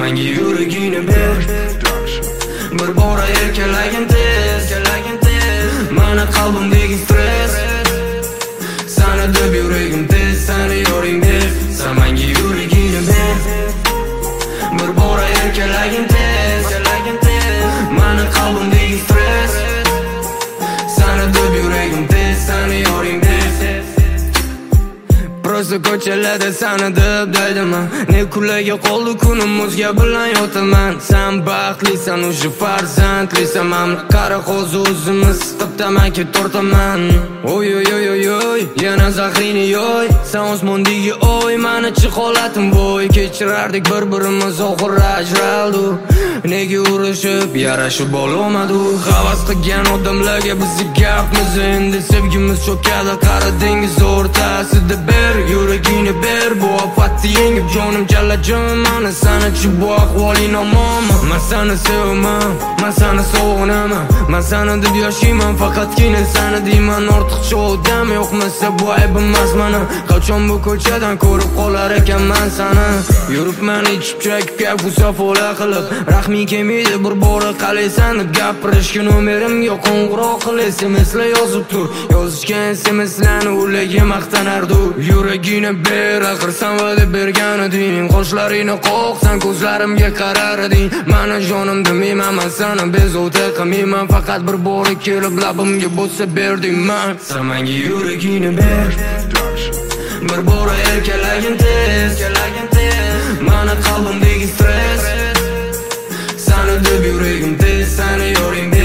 menga yuragingni ber. Bir bora erkalagin tez, mani qalbimdagi stress. Sana deb yuragim tez, seni yoring deb. Sen menga yuragingni ber. Bir bora erkalagin tez, mani qalbimdagi stress. Sana deb yuragim tez, seni yoring deb. Prosta ko'chalarda seni deb deydiman. Ne kunlarga qoldi kunim, o'zga bilan yotaman. Sen baxtlisan, o'sha farzandlisan. Men qara hozir o'zimiz tamaki tortaman. Oy oy oy oy oy, yana zahrini yoy. Sen osmondagi oy, menichi holatim voy. Kechirardik bir-birimiz, oxir ajraldi. Nega urushib, yarashib olmadi. Havas qilgan odamlarga bizni gapmiz. Endi sevgimiz cho'kadi qara dengiz o'rtasida. Ber yuragingni ber, bu ofatni yengib jonim jalajon. Mana sanachi bu ahvoling omonmi? Men seni sevaman, men seni sog'inaman. Men seni deb yashayman, faqatgina seni deyman. Ortiqcha odam yo'qmasa bu ayb emas meni. Qachon bu ko'chadan ko'rib qolar ekanman seni. Yuribman ichib chekib kayf usafola qilib. Rahming kelmaydi bir bora qalaysan deb gapirishga nomerimga qo'ng'iroq qil. SMS'lar yozib tur, yozishgan SMS'larni ularga maqtanardi. Yuragingni ber, axir sen va'da bergan eding. Qoshlaringni qoqsan, ko'zlarimga qarar eding. Meni jonim demayman, men seni bezovta qilmayman. Faqat bir bora kelib labimga bo'sa berding man. Sen menga yuragingni ber. Bir bora erkalagin tez, mani qalbimdagi stress. Seni deb yuragim tez, seni yoring